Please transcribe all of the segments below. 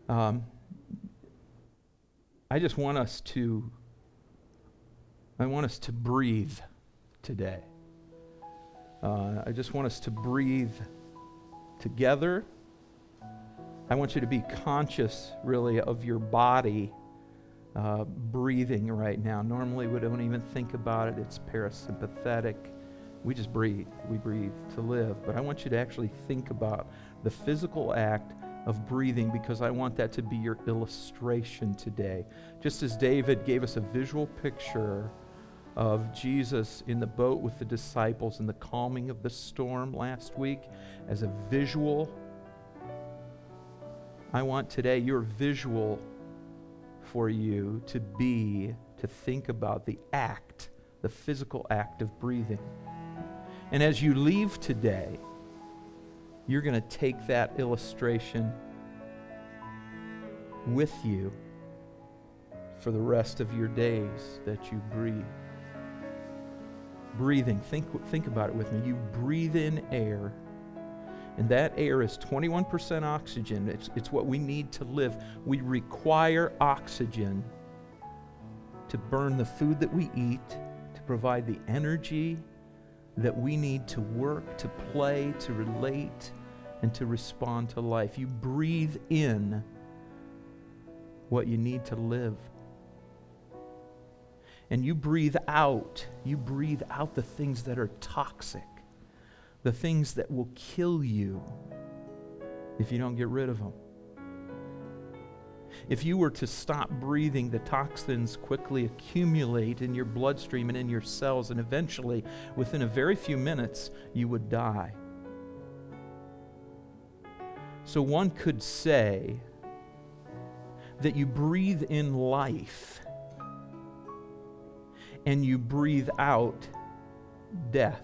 I just want us to, breathe today. I just want us to breathe together. I want you to be conscious, really, of your body breathing right now. Normally, we don't even think about it. It's parasympathetic. We just breathe. We breathe to live. But I want you to actually think about the physical act of breathing, because I want that to be your illustration today. Just as David gave us a visual picture of Jesus in the boat with the disciples and the calming of the storm last week as a visual, I want today your visual for you to think about the act, the physical act of breathing. And as you leave today, you're going to take that illustration with you for the rest of your days that you breathe. Breathing, think about it with me. You breathe in air, and that air is 21% oxygen. It's what we need to live. We require oxygen to burn the food that we eat, to provide the energy that we need to work, to play, to relate, and to respond to life. You breathe in what you need to live. And you breathe out the things that are toxic, the things that will kill you if you don't get rid of them. If you were to stop breathing, the toxins quickly accumulate in your bloodstream and in your cells, and eventually, within a very few minutes, you would die. So one could say that you breathe in life and you breathe out death.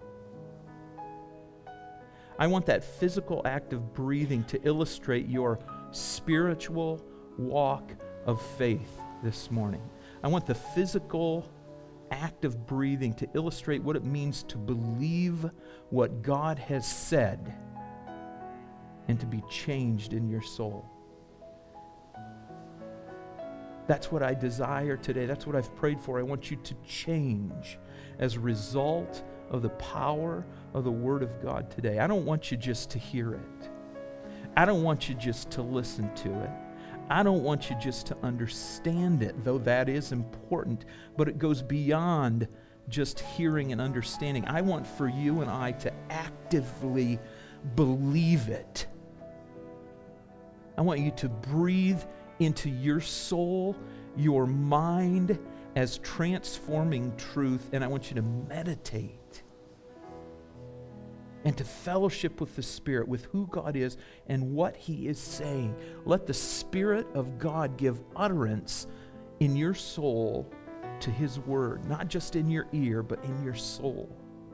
I want that physical act of breathing to illustrate your spiritual walk of faith this morning. I want the physical act of breathing to illustrate what it means to believe what God has said and to be changed in your soul. That's what I desire today. That's what I've prayed for. I want you to change as a result of the power of the Word of God today. I don't want you just to hear it. I don't want you just to listen to it. I don't want you just to understand it, though that is important, but it goes beyond just hearing and understanding. I want for you and I to actively believe it. I want you to breathe into your soul, your mind, as transforming truth, and I want you to meditate and to fellowship with the Spirit, with who God is and what He is saying. Let the Spirit of God give utterance in your soul to His Word, not just in your ear, but in your soul.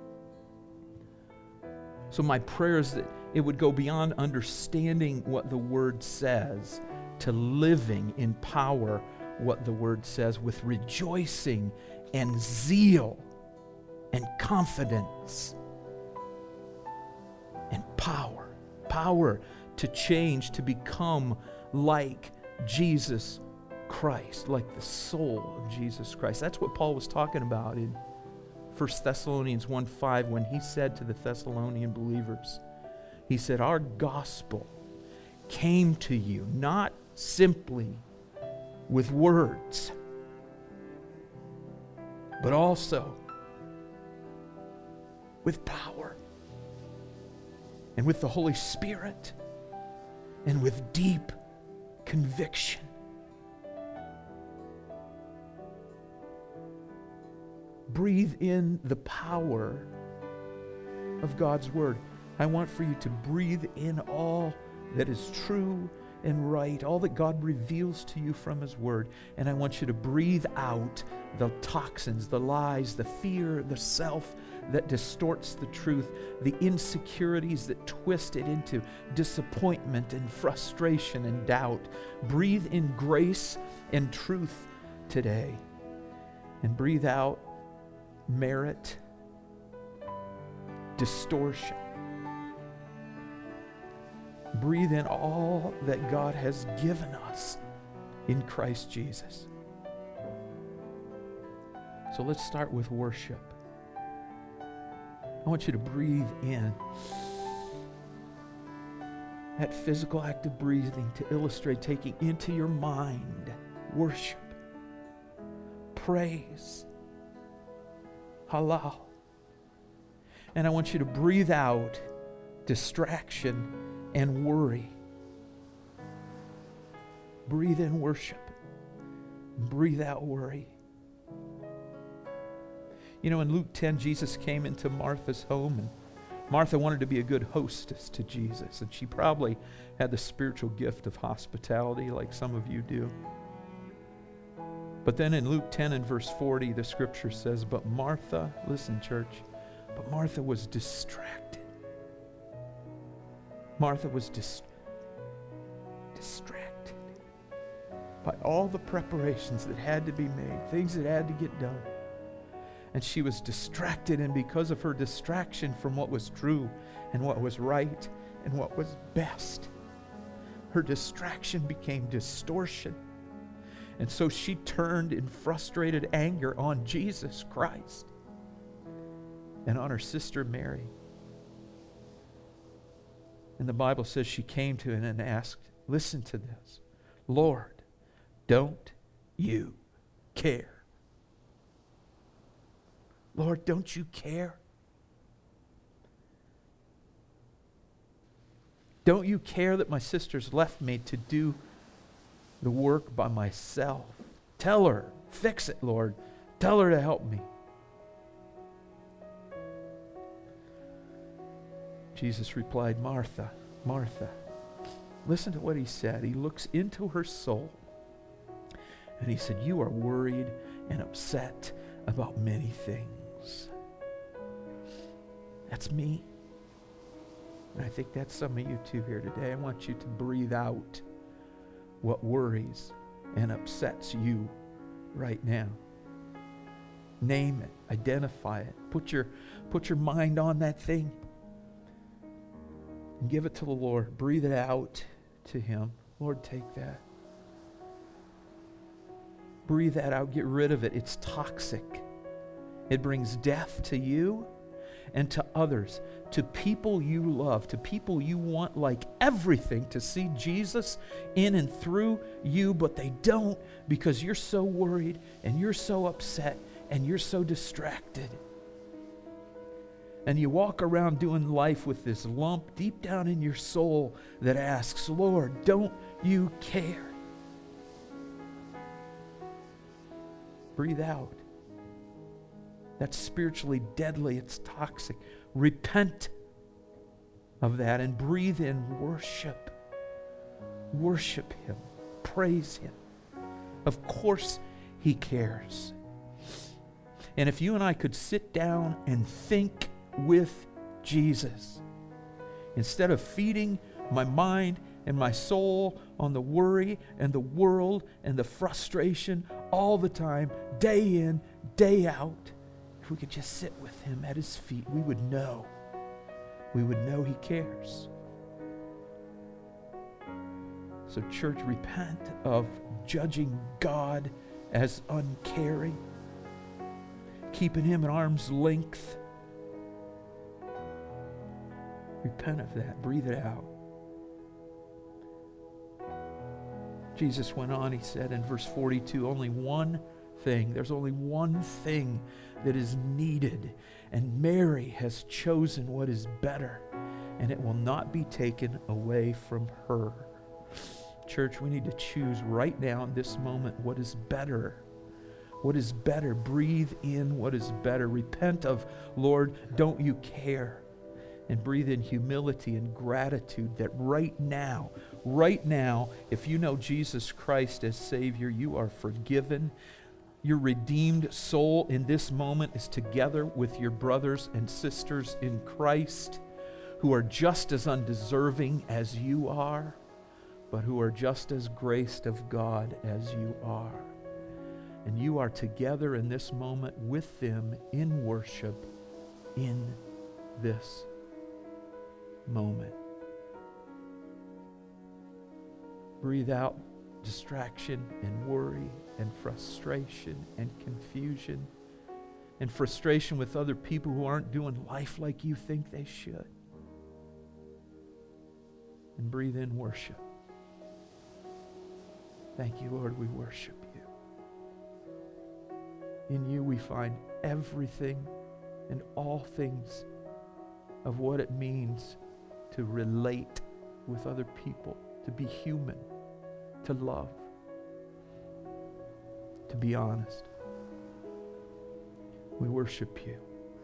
So my prayer is that it would go beyond understanding what the Word says to living in power what the Word says with rejoicing and zeal and confidence and power. Power to change, to become like Jesus Christ, like the soul of Jesus Christ. That's what Paul was talking about in 1 Thessalonians 1:5 when he said to the Thessalonian believers, he said, our gospel came to you not simply with words, but also with power and with the Holy Spirit and with deep conviction. Breathe in the power of God's Word. I want for you to breathe in all that is true and right, all that God reveals to you from His Word. And I want you to breathe out the toxins, the lies, the fear, the self that distorts the truth, the insecurities that twist it into disappointment and frustration and doubt. Breathe in grace and truth today. And breathe out merit, distortion. Breathe in all that God has given us in Christ Jesus. So let's start with worship. I want you to breathe in. That physical act of breathing to illustrate taking into your mind worship, praise, halal. And I want you to breathe out distraction and worry. Breathe in worship. Breathe out worry. You know, in Luke 10, Jesus came into Martha's home, and Martha wanted to be a good hostess to Jesus, and she probably had the spiritual gift of hospitality like some of you do. But then in Luke 10 and verse 40, the scripture says, but Martha, listen church, but Martha was distracted. Martha was distracted by all the preparations that had to be made, things that had to get done. And she was distracted, and because of her distraction from what was true and what was right and what was best, her distraction became distortion. And so she turned in frustrated anger on Jesus Christ and on her sister Mary. And the Bible says she came to him and asked, listen to this, Lord, don't you care? Lord, don't you care? Don't you care that my sister's left me to do the work by myself? Tell her, fix it, Lord. Tell her to help me. Jesus replied, Martha, Martha. Listen to what he said. He looks into her soul and he said, you are worried and upset about many things. That's me. And I think that's some of you too here today. I want you to breathe out what worries and upsets you right now. Name it, identify it, put your mind on that thing and give it to the Lord. Breathe it out to him. Lord, take that. Breathe that out, get rid of it. It's toxic. It brings death to you and to others, to people you love, to people you want like everything to see Jesus in and through you, but they don't because you're so worried and you're so upset and you're so distracted. And you walk around doing life with this lump deep down in your soul that asks, Lord, don't you care? Breathe out. That's spiritually deadly. It's toxic. Repent of that and breathe in worship. Worship him. Praise him. Of course he cares. And if you and I could sit down and think with Jesus, instead of feeding my mind and my soul on the worry and the world and the frustration all the time, day in, day out, if we could just sit with him at his feet, we would know he cares. So church, repent of judging God as uncaring, keeping him at arm's length. Repent of that. Breathe it out. Jesus went on, he said in verse 42, there's only one thing that is needed, and Mary has chosen what is better, and it will not be taken away from her. Church, we need to choose right now in this moment what is better. What is better? Breathe in what is better. Repent of, Lord, don't you care? And breathe in humility and gratitude that right now, if you know Jesus Christ as Savior, you are forgiven. Your redeemed soul in this moment is together with your brothers and sisters in Christ who are just as undeserving as you are, but who are just as graced of God as you are. And you are together in this moment with them in worship in this moment. Breathe out distraction and worry and frustration and confusion and frustration with other people who aren't doing life like you think they should. And breathe in worship. Thank you, Lord, we worship you. In you we find everything and all things of what it means to relate with other people, to be human, to love, to be honest. We worship you.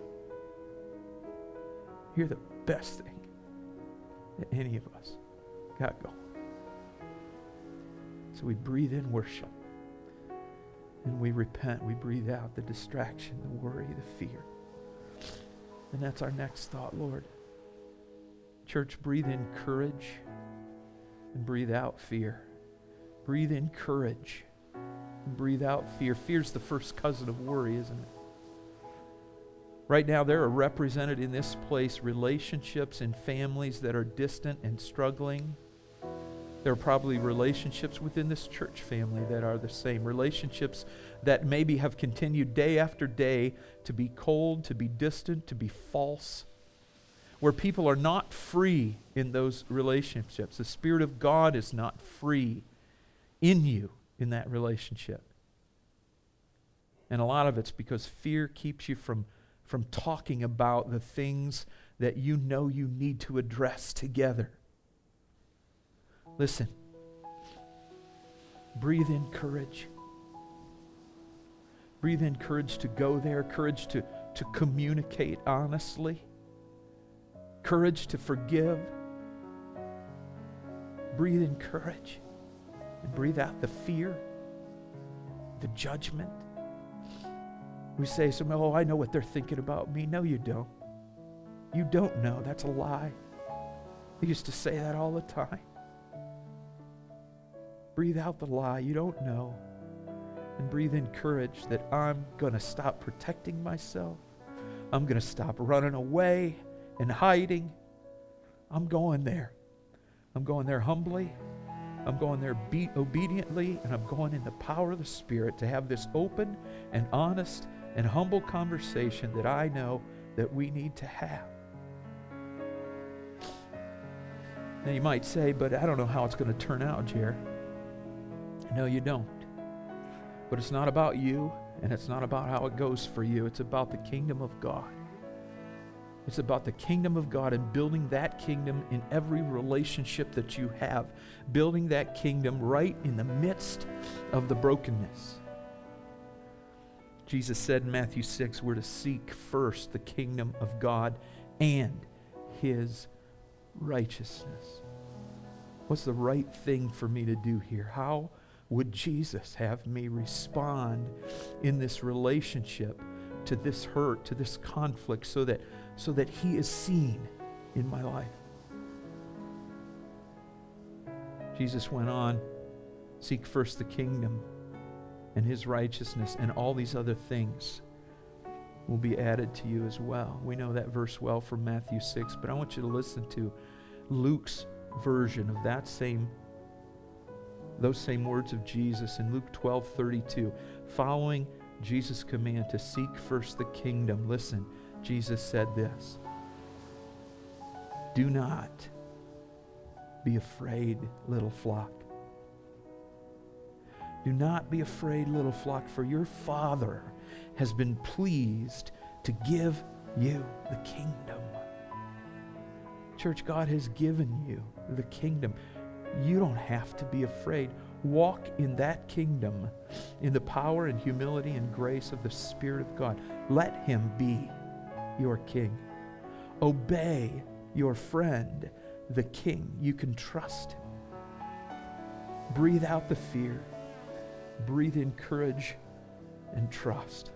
You're the best thing that any of us got going. So we breathe in worship, and we repent. We breathe out the distraction, the worry, the fear. And that's our next thought, Lord. Church, breathe in courage and breathe out fear. Breathe in courage and breathe out fear. Fear's the first cousin of worry, isn't it? Right now, there are represented in this place relationships and families that are distant and struggling. There are probably relationships within this church family that are the same. Relationships that maybe have continued day after day to be cold, to be distant, to be false, where people are not free in those relationships. The Spirit of God is not free in you in that relationship. And a lot of it's because fear keeps you from talking about the things that you know you need to address together. Listen, breathe in courage. Breathe in courage to go there, courage to communicate honestly, courage to forgive. Breathe in courage and breathe out the fear, the judgment. We say, oh, I know what they're thinking about me. No, you don't. You don't know. That's a lie. I used to say that all the time. Breathe out the lie. You don't know. And breathe in courage that I'm going to stop protecting myself. I'm going to stop running away and hiding. I'm going there. I'm going there humbly. I'm going there obediently. And I'm going in the power of the Spirit to have this open and honest and humble conversation that I know that we need to have. Now you might say, but I don't know how it's going to turn out, Jer. No, you don't. But it's not about you, and it's not about how it goes for you. It's about the kingdom of God. It's about the kingdom of God and building that kingdom in every relationship that you have. Building that kingdom right in the midst of the brokenness. Jesus said in Matthew 6, we're to seek first the kingdom of God and His righteousness. What's the right thing for me to do here? How would Jesus have me respond in this relationship to this hurt, to this conflict, so that He is seen in my life? Jesus went on, seek first the kingdom and His righteousness, and all these other things will be added to you as well. We know that verse well from Matthew 6, but I want you to listen to Luke's version of those same words of Jesus in Luke 12:32. Following Jesus' command to seek first the kingdom, listen, Jesus said this: do not be afraid, little flock. Do not be afraid, little flock, for your Father has been pleased to give you the kingdom. Church, God has given you the kingdom. You don't have to be afraid. Walk in that kingdom in the power and humility and grace of the Spirit of God. Let Him be your king. Obey your friend, the King. You can trust Him. Breathe out the fear. Breathe in courage and trust.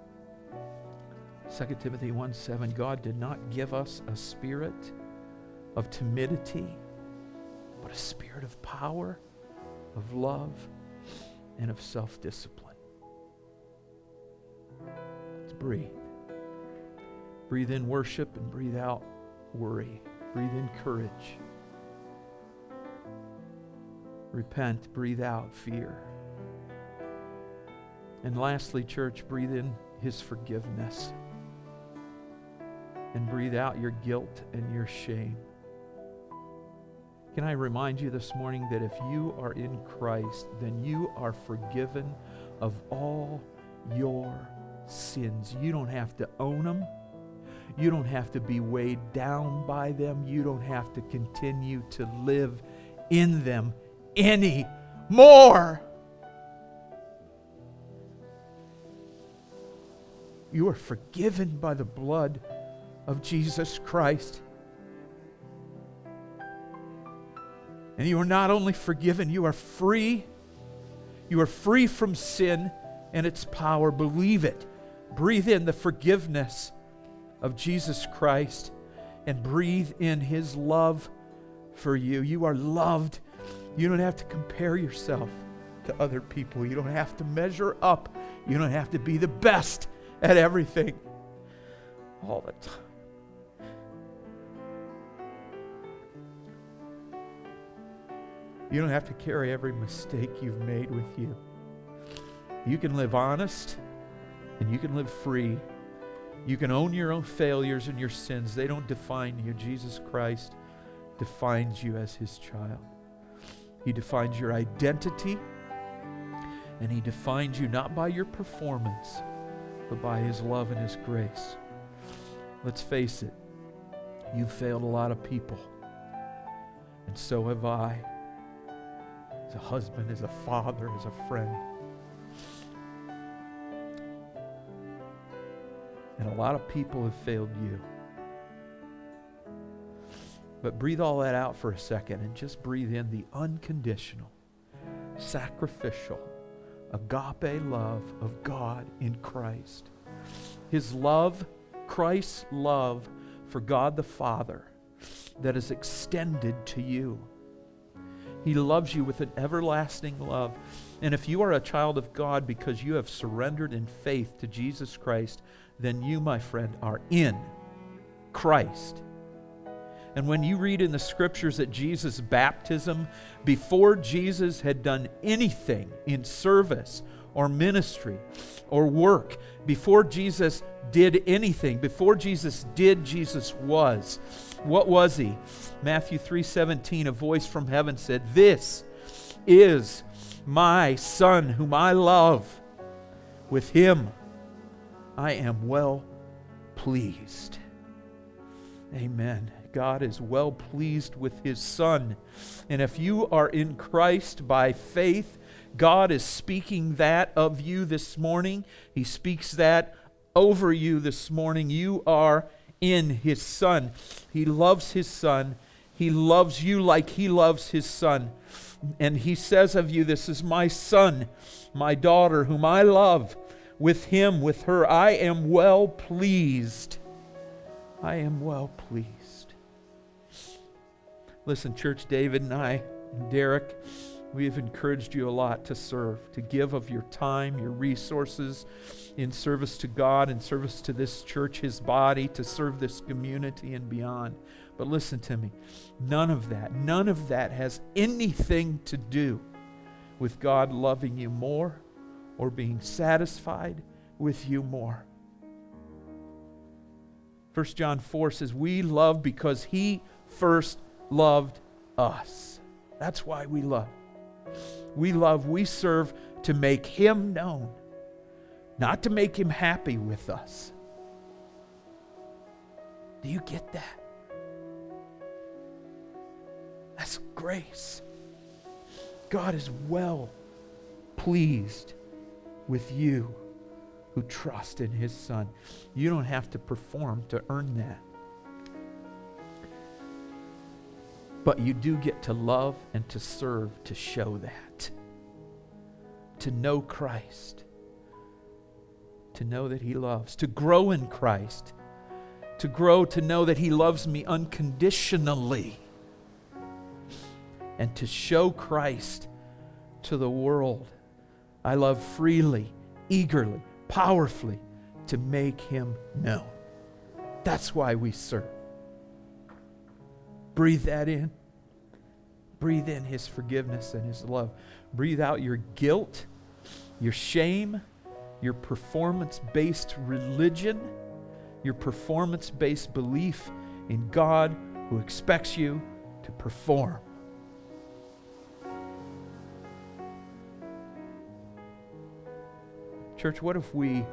2 Timothy 1:7, God did not give us a spirit of timidity, but a spirit of power, of love, and of self-discipline. Let's breathe. Breathe in worship and breathe out worry. Breathe in courage. Repent, breathe out fear. And lastly, church, breathe in His forgiveness. And breathe out your guilt and your shame. Can I remind you this morning that if you are in Christ, then you are forgiven of all your sins. You don't have to own them. You don't have to be weighed down by them. You don't have to continue to live in them anymore. You are forgiven by the blood of Jesus Christ. And you are not only forgiven, you are free. You are free from sin and its power. Believe it. Breathe in the forgiveness of Jesus Christ and breathe in His love for you. You are loved. You don't have to compare yourself to other people. You don't have to measure up. You don't have to be the best at everything all the time. You don't have to carry every mistake you've made with you. You can live honest and you can live free. You can own your own failures and your sins. They don't define you. Jesus Christ defines you as His child. He defines your identity, and He defines you not by your performance, but by His love and His grace. Let's face it, you've failed a lot of people, and so have I. As a husband, as a father, as a friend. And a lot of people have failed you. But breathe all that out for a second and just breathe in the unconditional, sacrificial, agape love of God in Christ. His love, Christ's love for God the Father that is extended to you. He loves you with an everlasting love. And if you are a child of God because you have surrendered in faith to Jesus Christ, then you, my friend, are in Christ. And when you read in the Scriptures that Jesus' baptism, before Jesus had done anything in service or ministry or work, before Jesus did anything, before Jesus did, Jesus was. What was He? Matthew 3:17, a voice from heaven said, "This is my Son whom I love. With Him I am well pleased." Amen. God is well pleased with His Son. And if you are in Christ by faith, God is speaking that of you this morning. He speaks that over you this morning. You are in His Son. He loves His Son. He loves you like He loves His Son. And He says of you, "This is my Son, my daughter, whom I love. With Him, with her, I am well pleased." I am well pleased. Listen, church, David and I, and Derek, we have encouraged you a lot to serve, to give of your time, your resources in service to God, in service to this church, His body, to serve this community and beyond. But listen to me, none of that has anything to do with God loving you more or being satisfied with you more. 1 John 4 says, we love because He first loved us. That's why we love. We serve to make Him known, not to make Him happy with us. Do you get that? That's grace. God is well pleased with you who trust in His Son. You don't have to perform to earn that. But you do get to love and to serve to show that. To know Christ. To know that He loves. To grow in Christ. To grow to know that He loves me unconditionally. And to show Christ to the world. I love freely, eagerly, powerfully to make Him known. That's why we serve. Breathe that in. Breathe in His forgiveness and His love. Breathe out your guilt, your shame, your performance-based religion, your performance-based belief in God who expects you to perform. Church, what if we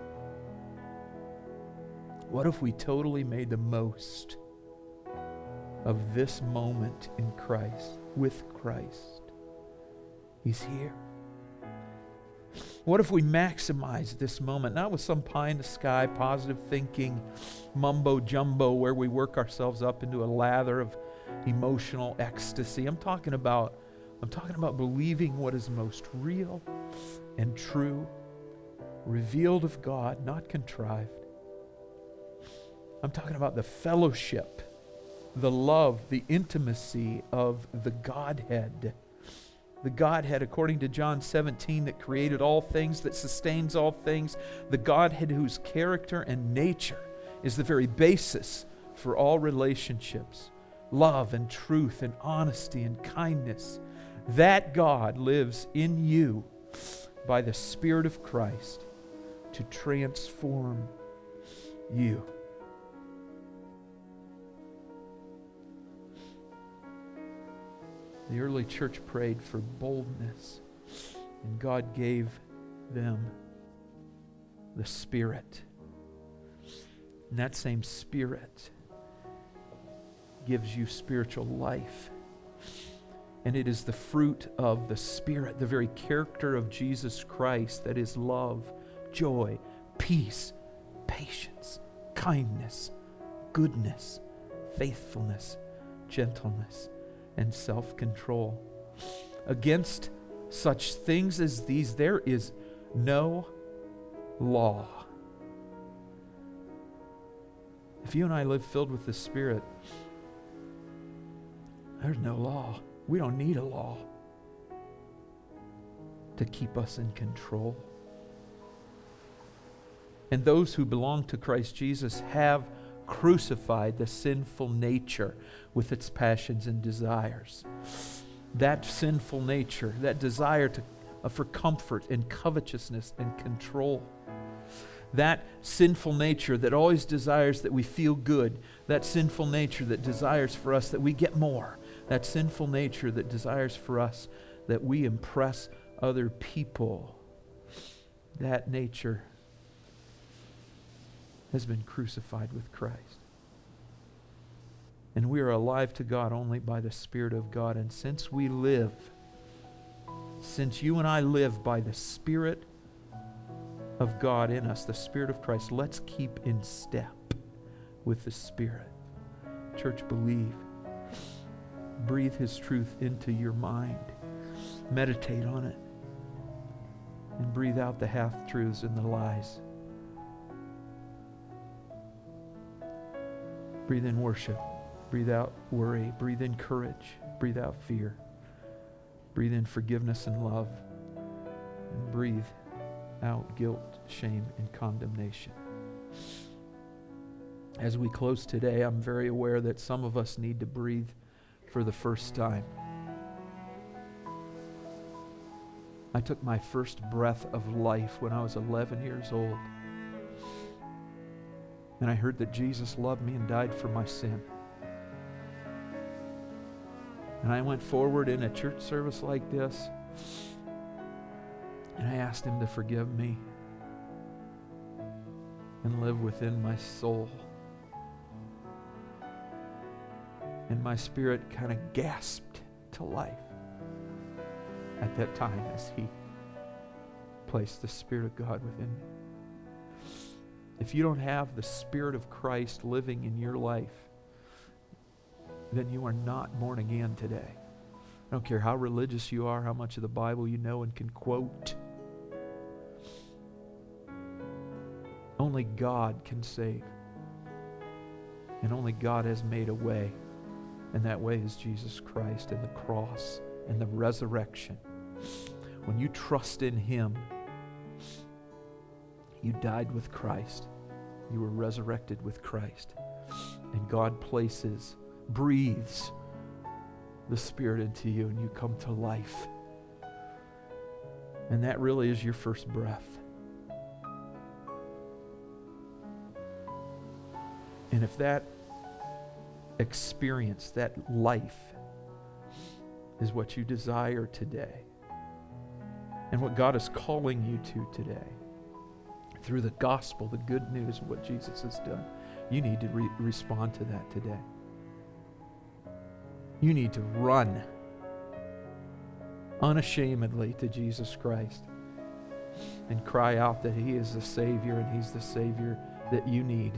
totally made the most of this moment in Christ, with Christ? He's here. What if we maximize this moment, not with some pie in the sky, positive thinking, mumbo jumbo, where we work ourselves up into a lather of emotional ecstasy. I'm talking about believing what is most real and true, revealed of God, not contrived. I'm talking about the fellowship, the love, the intimacy of the Godhead. The Godhead, according to John 17, that created all things, that sustains all things. The Godhead whose character and nature is the very basis for all relationships. Love and truth and honesty and kindness. That God lives in you by the Spirit of Christ to transform you. The early church prayed for boldness, and God gave them the Spirit. And that same Spirit gives you spiritual life. And it is the fruit of the Spirit, the very character of Jesus Christ, that is love, joy, peace, patience, kindness, goodness, faithfulness, gentleness, and self-control. Against such things as these there is no law. If you and I live filled with the Spirit, there's no law. We don't need a law to keep us in control. And those who belong to Christ Jesus have crucified the sinful nature with its passions and desires. That sinful nature, that desire for comfort and covetousness and control. That sinful nature that always desires that we feel good. That sinful nature that desires for us that we get more. That sinful nature that desires for us that we impress other people. That nature has been crucified with Christ. And we are alive to God only by the Spirit of God. And since you and I live by the Spirit of God in us, the Spirit of Christ, let's keep in step with the Spirit. Church, believe. Breathe His truth into your mind. Meditate on it. And breathe out the half-truths and the lies. Breathe in worship. Breathe out worry. Breathe in courage. Breathe out fear. Breathe in forgiveness and love. And breathe out guilt, shame, and condemnation. As we close today, I'm very aware that some of us need to breathe for the first time. I took my first breath of life when I was 11 years old. And I heard that Jesus loved me and died for my sin. And I went forward in a church service like this, and I asked Him to forgive me and live within my soul. And my spirit kind of gasped to life at that time as He placed the Spirit of God within me. If you don't have the Spirit of Christ living in your life, then you are not born again today. I don't care how religious you are, how much of the Bible you know and can quote. Only God can save. And only God has made a way. And that way is Jesus Christ and the cross and the resurrection. When you trust in Him, you died with Christ. You were resurrected with Christ. And God breathes the Spirit into you and you come to life. And that really is your first breath. And if that experience, that life, is what you desire today, and what God is calling you to today, through the gospel, the good news of what Jesus has done, you need to respond to that today. You need to run unashamedly to Jesus Christ and cry out that He is the Savior, and He's the Savior that you need.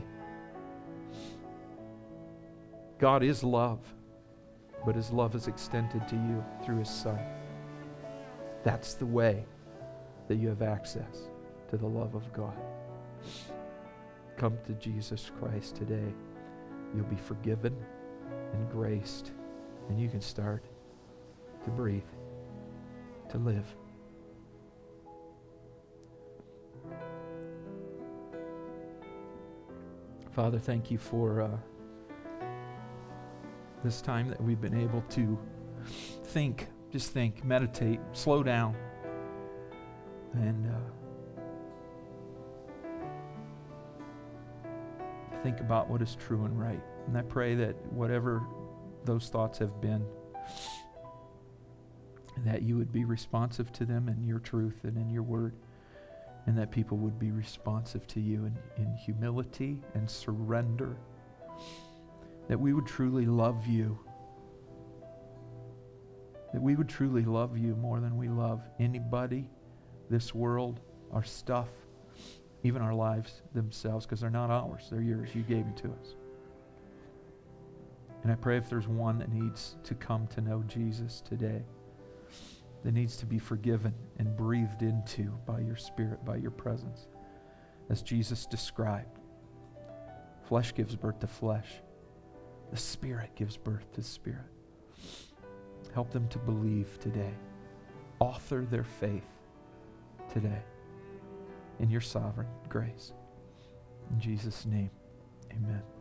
God is love, but His love is extended to you through His Son. That's the way that you have access to the love of God. Come to Jesus Christ today. You'll be forgiven and graced, and you can start to breathe, to live. Father, thank you for this time that we've been able to think, meditate, slow down, and think about what is true and right. And I pray that whatever those thoughts have been, that you would be responsive to them in your truth and in your word, and that people would be responsive to you in humility and surrender, that we would truly love you, that we would truly love you more than we love anybody, this world, our stuff, even our lives themselves, because they're not ours, they're yours. You gave them to us. And I pray if there's one that needs to come to know Jesus today, that needs to be forgiven and breathed into by your Spirit, by your presence, as Jesus described, flesh gives birth to flesh. The Spirit gives birth to Spirit. Help them to believe today. Author their faith today in your sovereign grace. In Jesus' name, amen.